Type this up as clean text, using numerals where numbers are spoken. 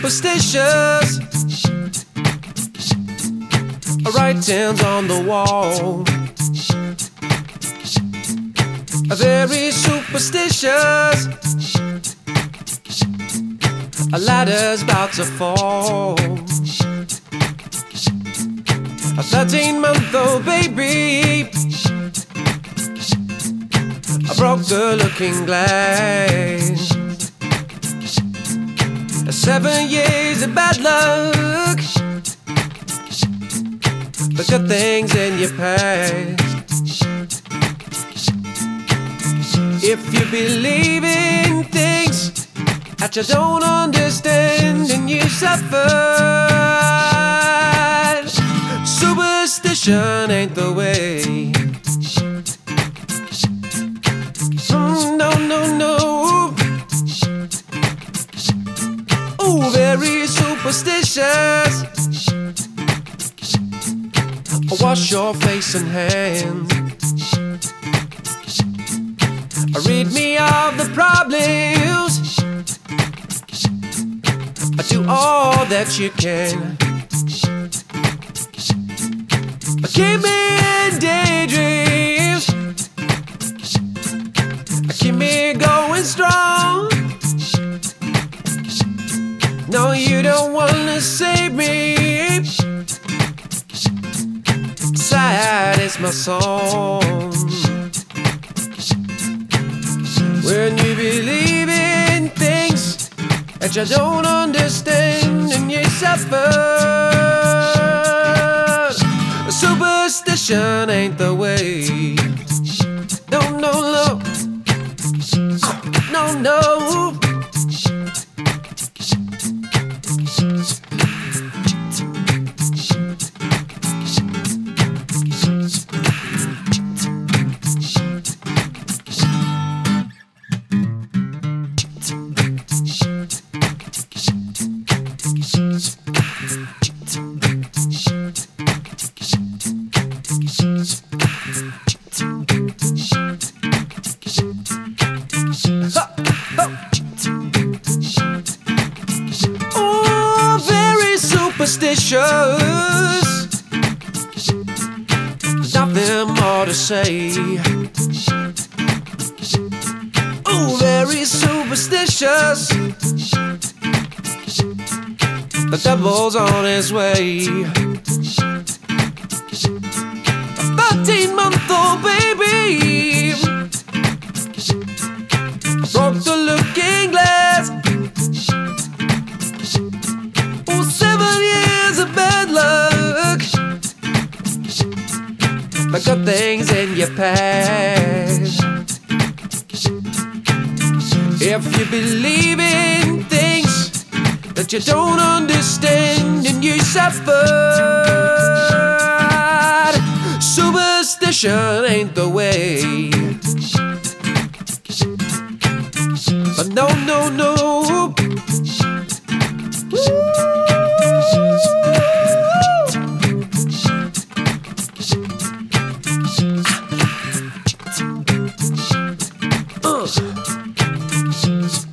superstitious. Writings on the wall. Very superstitious. A ladder's about to fall. A 13-month-old baby broke the looking glass. 7 years of bad luck. The good things in your past. If you believe in things that you don't understand, then you suffer. Superstition ain't the way. No, no, no. Ooh, very superstitious. Wash your face and hands. Rid me of the problems. Do all that you can. Keep me in daydreams. Keep me going strong. No, you don't wanna save me. Sad is my song. When you believe in things that you don't understand, and you suffer. Superstition ain't the way. No, no, no. No, no. Oh, very superstitious. Nothing more to say. Oh, very superstitious. The devil's on his way. A 13-month-old baby broke the looking glass. Oh, 7 years of bad luck. The good things in your past. If you believe in things that you don't understand, and you suffer. Superstition ain't the way. But no, no, no. Woo.